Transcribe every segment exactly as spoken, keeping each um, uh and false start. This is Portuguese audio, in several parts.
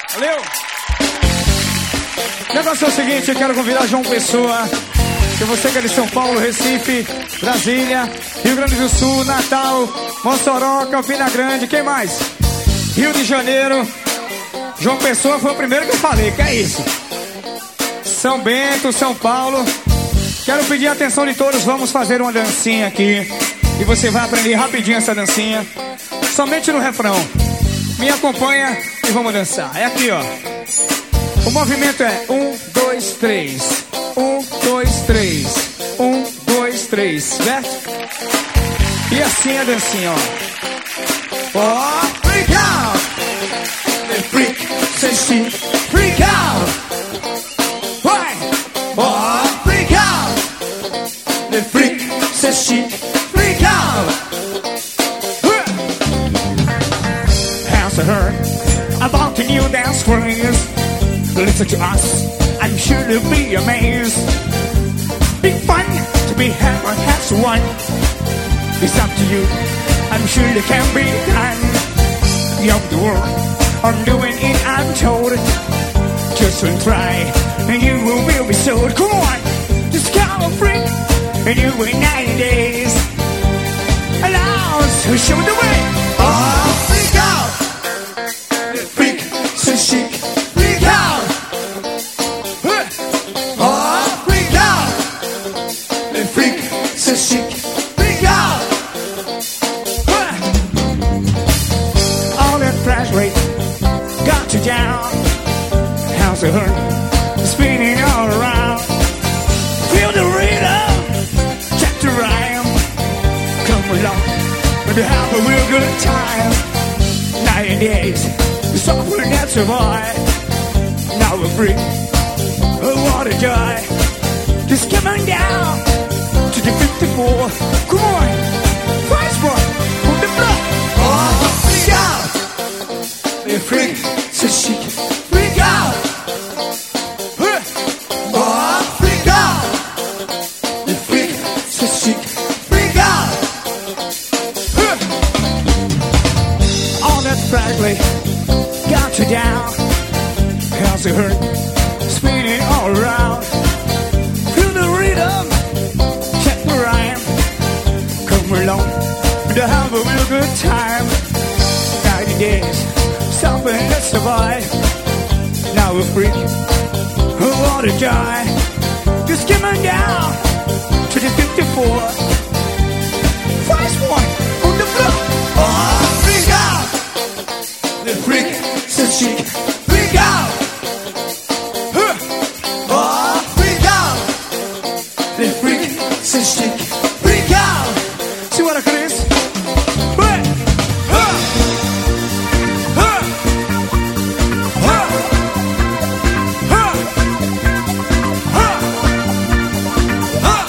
Valeu! O negócio é o seguinte, eu quero convidar João Pessoa. Se você que é de São Paulo, Recife, Brasília, Rio Grande do Sul, Natal, Mossoró, Campina Grande, quem mais? Rio de Janeiro. João Pessoa foi o primeiro que eu falei, que é isso? São Bento, São Paulo. Quero pedir a atenção de todos, vamos fazer uma dancinha aqui. E você vai aprender rapidinho essa dancinha. Somente no refrão. Me acompanha e vamos dançar. É aqui, ó. O movimento é um, dois, três. Um, dois, três. Um, dois, três. Certo? E assim a dancinha, ó. Ó, freak out! The freak, say she, freak out! Vai! Ó, freak out! The freak, say she, freak out! Answer her about the new dance craze. Listen to us, I'm sure you'll be amazed. Big fun to be had or has one. It's up to you, I'm sure it can be done. You're the world, I'm doing it, I'm told. Just one try, and you will be sold. Come on, just come on, freak, and you in ninety days. Allow us to show the way. Oh, freak out, the freak, so chic. Freak out, oh, freak out, the freak, so chic. Freak out, all that flash rate got you down. How's it hurt? Spinning all around. Feel the rhythm, check the rhyme. Come along, and have a real good time. Nine days, suffering that's a boy. Now we're free, oh, what a joy. Just come on down to the fifty-four. Come on, first one, put the block. Oh, freak out, the freak, so chic. Freak out, huh. Oh, freak out, the freak, so chic. Freak out, huh. All that fragile got you down. How's it hurt? Spinning all around. Feel the rhythm, check the rhyme. Come along, to have a real good time. Ninety days, something to survive. Now we're free, who want to die? Just come on down to the fifty-four. First one on the floor. Oh, freak out, the freak, so chic. Freak out, huh. Oh, freak out, the freak, so chic. Freak out. See what I can do? Huh. Huh. Huh. Huh. Huh. Huh. Huh.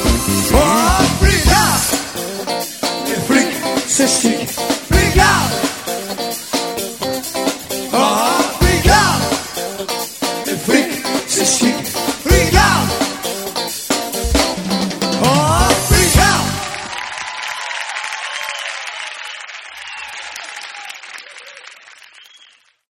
So chic, freak out.